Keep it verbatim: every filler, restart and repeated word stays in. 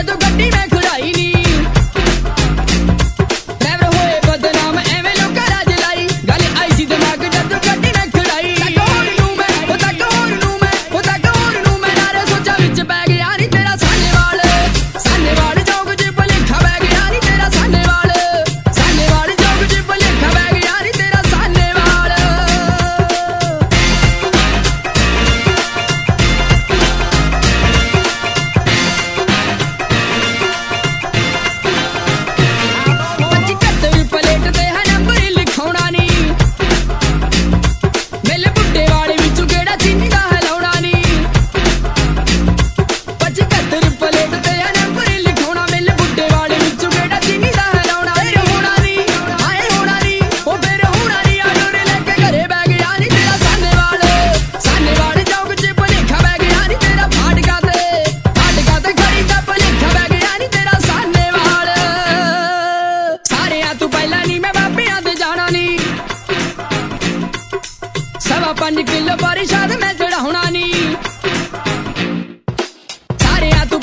जदों गड्डी मैं खड़ाई नी ड्राइवर होए बदनाम एवें लोकां राज लाई गल आई सी दिमाग जदों गड्डी मैं खड़ाई तक होर नूं मैं ओ तक होर नूं मैं ओ तक होर नूं मैं नारे सोचा विच पै गया नी तेरा सानेवाल सानेवाल चौक च भुलेखा पै गया नी तेरा सानेवाल सानेवाल चौक च भुलेखा पै गया नी तेरा सानेवाल पचहत्तर प्लेट ते है नंबर लिखाउणा नी मेले बुड्ढे वाले विचों केड़ा चीनी दा हिलाउणा नी पचहत्तर प्लेट ते है नंबर लिखाउणा मेले बुड्ढे वाले विचों केड़ा चीनी दा हिलाउणा फिर होना नी आए होना नी ओ फिर होना नी आडोरे लेके घरे बै गया नी तेरा सानेवाल सानेवाल चौक च भुलेखा पै गया नी तेरा फाटका ते फाटका ते खड़ी दा भुलेखा पै गया नी तेरा सानेवाल सारेयां तू पहला नी मैं बापियां ते जाना नी सवा पंज किलो परिशाद मैं चढ़ाउणा नी सारेयां